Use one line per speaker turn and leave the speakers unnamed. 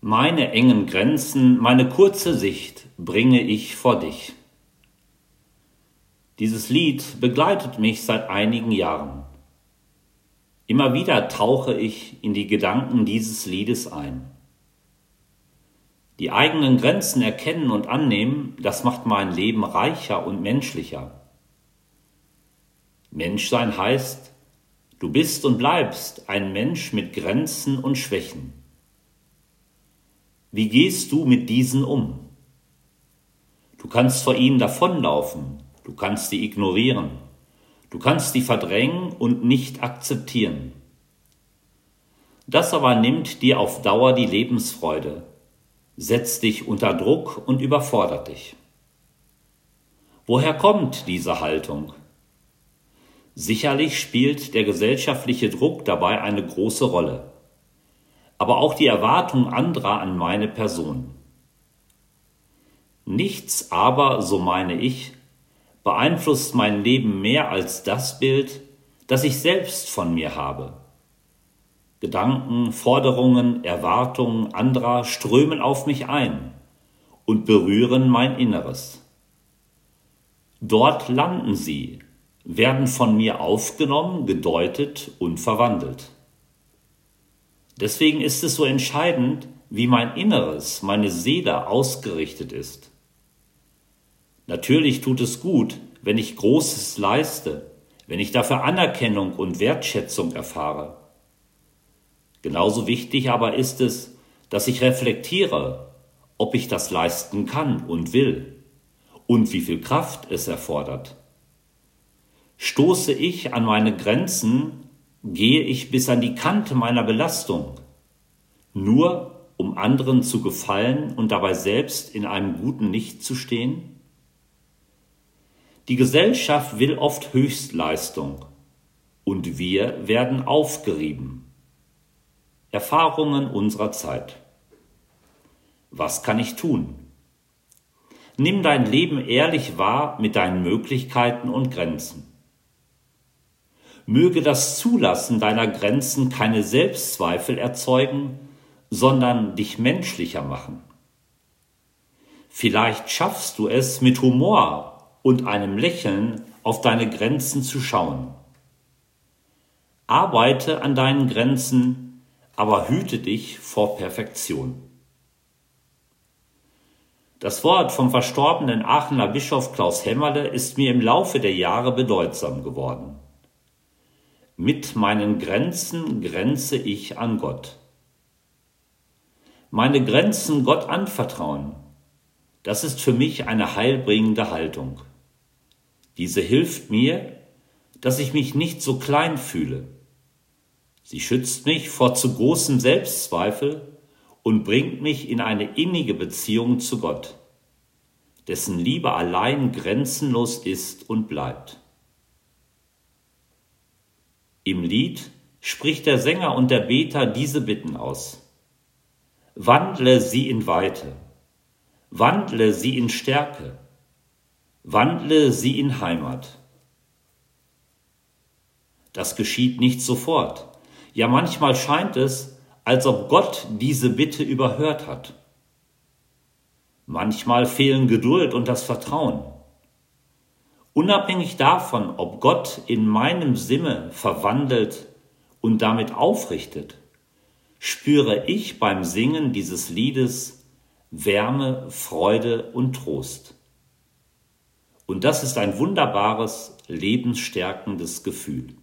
Meine engen Grenzen, meine kurze Sicht bringe ich vor dich. Dieses Lied begleitet mich seit einigen Jahren. Immer wieder tauche ich in die Gedanken dieses Liedes ein. Die eigenen Grenzen erkennen und annehmen, das macht mein Leben reicher und menschlicher. Menschsein heißt, du bist und bleibst ein Mensch mit Grenzen und Schwächen. Wie gehst du mit diesen um? Du kannst vor ihnen davonlaufen, du kannst sie ignorieren, du kannst sie verdrängen und nicht akzeptieren. Das aber nimmt dir auf Dauer die Lebensfreude, setzt dich unter Druck und überfordert dich. Woher kommt diese Haltung? Sicherlich spielt der gesellschaftliche Druck dabei eine große Rolle, aber auch die Erwartung anderer an meine Person. Nichts aber, so meine ich, beeinflusst mein Leben mehr als das Bild, das ich selbst von mir habe. Gedanken, Forderungen, Erwartungen anderer strömen auf mich ein und berühren mein Inneres. Dort landen sie, werden von mir aufgenommen, gedeutet und verwandelt. Deswegen ist es so entscheidend, wie mein Inneres, meine Seele ausgerichtet ist. Natürlich tut es gut, wenn ich Großes leiste, wenn ich dafür Anerkennung und Wertschätzung erfahre. Genauso wichtig aber ist es, dass ich reflektiere, ob ich das leisten kann und will und wie viel Kraft es erfordert. Stoße ich an meine Grenzen, gehe ich bis an die Kante meiner Belastung, nur um anderen zu gefallen und dabei selbst in einem guten Licht zu stehen? Die Gesellschaft will oft Höchstleistung und wir werden aufgerieben. Erfahrungen unserer Zeit. Was kann ich tun? Nimm dein Leben ehrlich wahr mit deinen Möglichkeiten und Grenzen. Möge das Zulassen deiner Grenzen keine Selbstzweifel erzeugen, sondern dich menschlicher machen. Vielleicht schaffst du es, mit Humor und einem Lächeln auf deine Grenzen zu schauen. Arbeite an deinen Grenzen, aber hüte dich vor Perfektion. Das Wort vom verstorbenen Aachener Bischof Klaus Hämmerle ist mir im Laufe der Jahre bedeutsam geworden. Mit meinen Grenzen grenze ich an Gott. Meine Grenzen Gott anvertrauen, das ist für mich eine heilbringende Haltung. Diese hilft mir, dass ich mich nicht so klein fühle. Sie schützt mich vor zu großem Selbstzweifel und bringt mich in eine innige Beziehung zu Gott, dessen Liebe allein grenzenlos ist und bleibt. Im Lied spricht der Sänger und der Beter diese Bitten aus. Wandle sie in Weite, wandle sie in Stärke, wandle sie in Heimat. Das geschieht nicht sofort. Ja, manchmal scheint es, als ob Gott diese Bitte überhört hat. Manchmal fehlen Geduld und das Vertrauen. Unabhängig davon, ob Gott in meinem Sinne verwandelt und damit aufrichtet, spüre ich beim Singen dieses Liedes Wärme, Freude und Trost. Und das ist ein wunderbares, lebensstärkendes Gefühl.